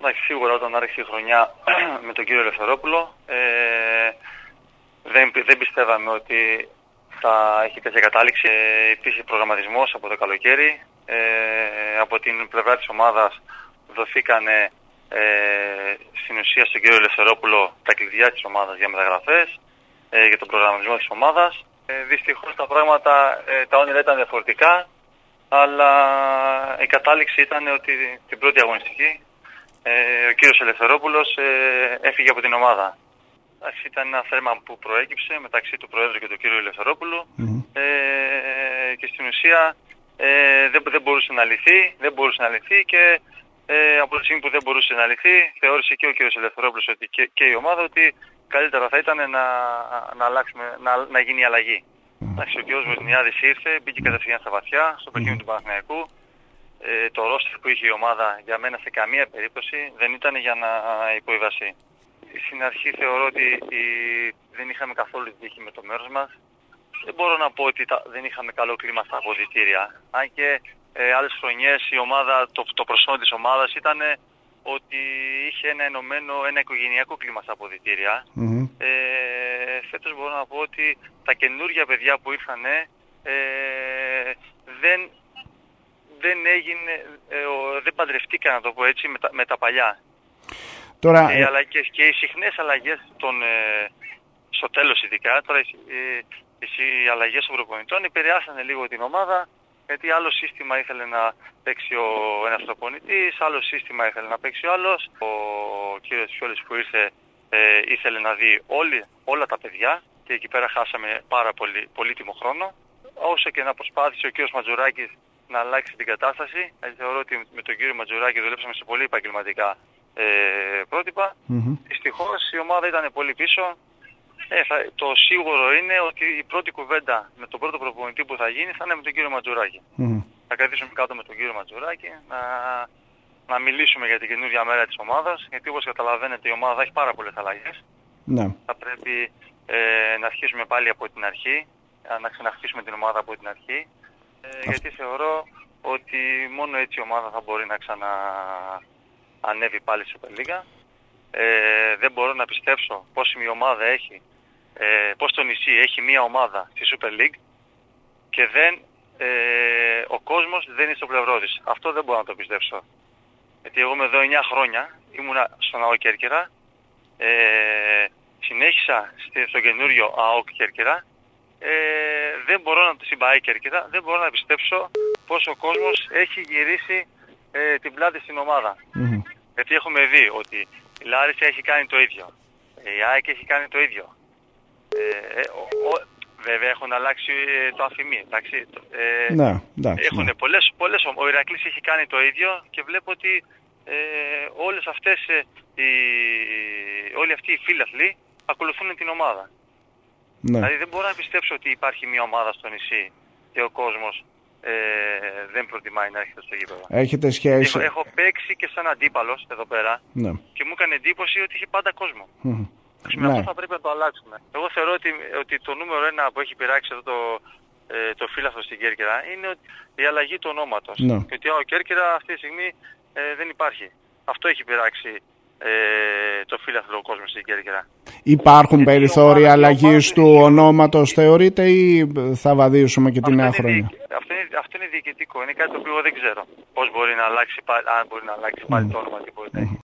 Σίγουρα όταν άρχισε η χρονιά με τον κύριο Ελευθερόπουλο δεν πιστεύαμε ότι θα έχει τέτοια κατάληξη. Υπήρχε προγραμματισμός από το καλοκαίρι. Από την πλευρά της ομάδας δοθήκανε στην ουσία στον κύριο Ελευθερόπουλο τα κλειδιά της ομάδας για μεταγραφές, για τον προγραμματισμό της ομάδας. Δυστυχώς τα πράγματα, τα όνειρα ήταν διαφορετικά, αλλά η κατάληξη ήταν ότι την πρώτη αγωνιστική ο κύριος Ελευθερόπουλος έφυγε από την ομάδα. Ήταν ένα θέμα που προέκυψε μεταξύ του Προέδρου και του κύριου Ελευθερόπουλου και στην ουσία δεν μπορούσε να λυθεί και από τη στιγμή που δεν μπορούσε να λυθεί θεώρησε και ο κύριος Ελευθερόπουλος ότι και η ομάδα ότι καλύτερα θα ήταν να γίνει η αλλαγή. Ο κύριος Βοσνιάδης ήρθε, μπήκε κατευθείαν στα βαθιά στο παιχνίδι του Παναθηναϊκού. Το ρόστερ που είχε η ομάδα για μένα σε καμία περίπτωση δεν ήταν για να υποβιβαστεί. Στην αρχή θεωρώ ότι δεν είχαμε καθόλου την τύχη με το μέρος μας. Δεν μπορώ να πω ότι δεν είχαμε καλό κλίμα στα αποδυτήρια. Αν και άλλες χρονιές η ομάδα, το προσώπημα της ομάδας ήταν ότι είχε ένα οικογενειακό κλίμα στα αποδυτήρια. Φέτος μπορώ να πω ότι τα καινούργια παιδιά που ήρθαν δεν παντρευτήκαν, να το πω έτσι, με τα παλιά. Τώρα... Και οι συχνές αλλαγές στο τέλος ειδικά, τώρα οι αλλαγές των προπονητών επηρεάσανε λίγο την ομάδα, γιατί άλλο σύστημα ήθελε να παίξει ένας προπονητής, άλλο σύστημα ήθελε να παίξει ο άλλος. Ο κύριος Φιόλης που ήρθε ήθελε να δει όλα τα παιδιά και εκεί πέρα χάσαμε πάρα πολύτιμο χρόνο. Όσο και να προσπάθησε ο κύριος Ματζουράκης να αλλάξει την κατάσταση, θεωρώ ότι με τον κύριο Ματζουράκη δουλέψαμε σε πολύ επαγγελματικά πρότυπα. Δυστυχώς η ομάδα ήταν πολύ πίσω. Το σίγουρο είναι ότι η πρώτη κουβέντα με τον πρώτο προπονητή που θα γίνει θα είναι με τον κύριο Ματζουράκη. Θα καθίσουμε κάτω με τον κύριο Ματζουράκη να μιλήσουμε για την καινούργια μέρα της ομάδας, γιατί όπως καταλαβαίνετε η ομάδα έχει πάρα πολλές αλλαγές. Θα πρέπει να αρχίσουμε πάλι από την αρχή, να ξαναχτίσουμε την ομάδα από την αρχή, γιατί θεωρώ ότι μόνο έτσι η ομάδα θα μπορεί να ανέβει πάλι στη Super League. Δεν μπορώ να πιστέψω πως η ομάδα έχει, πως το νησί έχει μία ομάδα στη Super League και ο κόσμος δεν είναι στο πλευρό της. Αυτό δεν μπορώ να το πιστέψω. Γιατί εγώ είμαι εδώ 9 χρόνια, ήμουνα στον ΑΟΚ Κέρκυρα, συνέχισα στο καινούριο ΑΟΚ Κέρκυρα, δεν μπορώ να το συμπαεί Κέρκυρα, δεν μπορώ να πιστέψω πως ο κόσμος έχει γυρίσει την πλάτη στην ομάδα. Γιατί έχουμε δει ότι η Λάρισα έχει κάνει το ίδιο, η ΑΕΚ έχει κάνει το ίδιο. Βέβαια έχουν αλλάξει το αφημί, εντάξει. Έχουν πολλές, ο Ηρακλής έχει κάνει το ίδιο και βλέπω ότι όλες αυτές, όλοι αυτοί οι φίλαθλοι ακολουθούν την ομάδα. Δηλαδή δεν μπορώ να πιστέψω ότι υπάρχει μια ομάδα στο νησί και ο κόσμος δεν προτιμάει να έρχεται στο γήπεδο. Έχετε σχέση... Έχω παίξει και σαν αντίπαλος εδώ πέρα και μου έκανε εντύπωση ότι είχε πάντα κόσμο. Με αυτό θα πρέπει να το αλλάξουμε. Εγώ θεωρώ ότι το νούμερο 1 που έχει πειράξει εδώ το φύλαθρο στην Κέρκυρα είναι η αλλαγή του ονόματος. Και ότι ο Κέρκυρα αυτή τη στιγμή δεν υπάρχει. Αυτό έχει πειράξει το φύλαθρο κόσμο στην Κέρκυρα. Υπάρχουν περιθώρια αλλαγής του ονόματος θεωρείτε ή θα βαδίσουμε και τη νέα χρονιά? Αυτό είναι διοικητικό. Είναι κάτι το οποίο δεν ξέρω πώς μπορεί να αλλάξει, αν μπορεί να αλλάξει πάλι το όνομα.